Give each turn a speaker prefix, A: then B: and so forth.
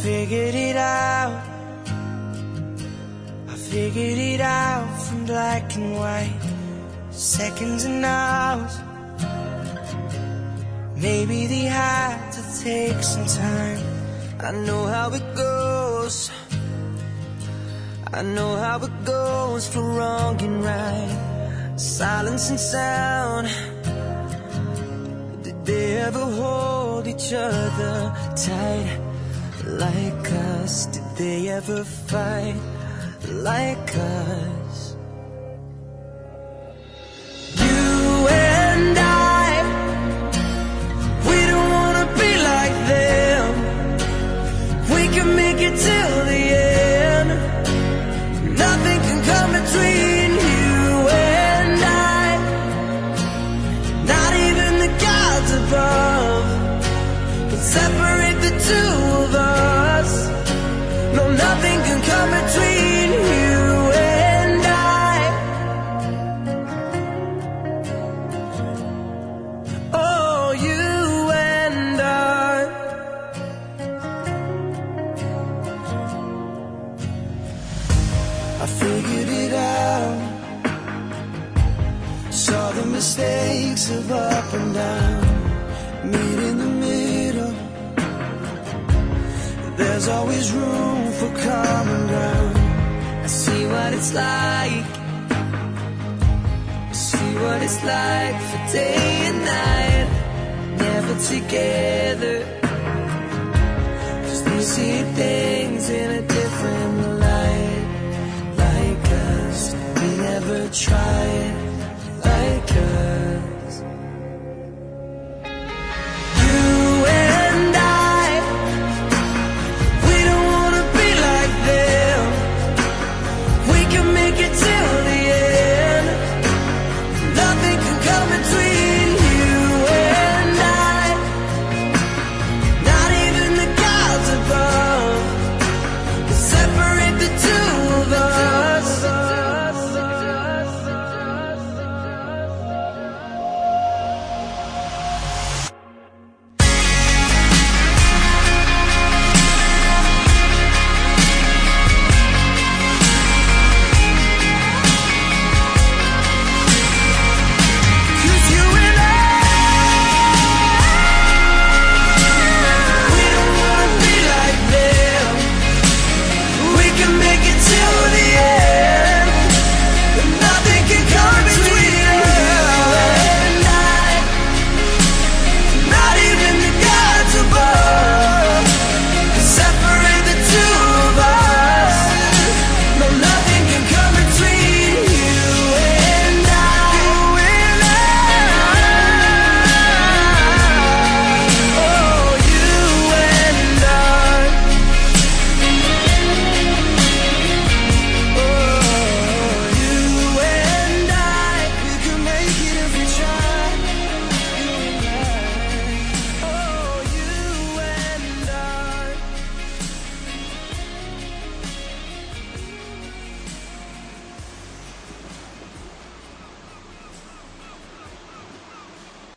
A: figured it out. I figured it out from black and white, seconds and hours. Maybe they had to take some time. I know how it goes. I know how it goes for wrong and right, silence and sound. Did they ever hold each other tight like us? Did they ever fight like us? You and I, we don't wanna be like them. We can make it till the end. Nothing can come between you and I, not even the gods above can separate the two of us. No, nothing can come between you and I. Oh, you and I. I figured it out, saw the mistakes of up and down, meet in the middle. There's always room for common ground. I see what it's like, I see what it's like for day and night, never together, 'cause they see things in a different light. Like us, we never tried.